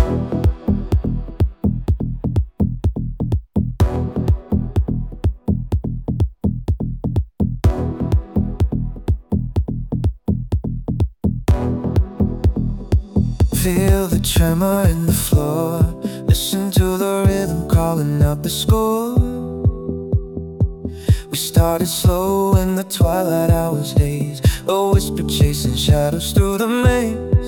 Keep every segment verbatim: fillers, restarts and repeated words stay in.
Feel the tremor in the floor. Listen to the rhythm calling out the score. We started slow in the twilight hours days, a whisper chasing shadows through the maze.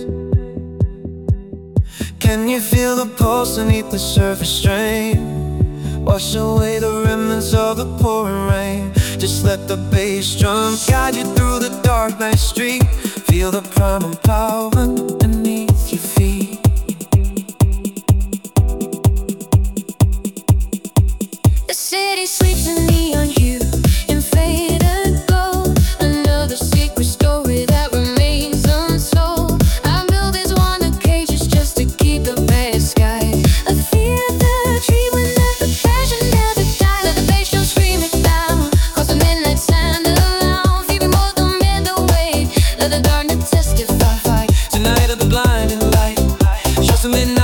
Can you feel the pulse beneath the surface strain? Wash away the remnants of the pouring rain. Just let the bass drum guide you through the dark night street. Feel the primal power underneath your feet. The city sleeps in neon hue, in faded gold. Another secret story that remains untold. Our buildings wander cages just to keep the bad sky. I fear the tree will let the passion never die. Let the bass drum scream it down, cause the midnight sound around. Fever more than middleweight, let the darkness testify. Tonight of the blinding light, show some midnight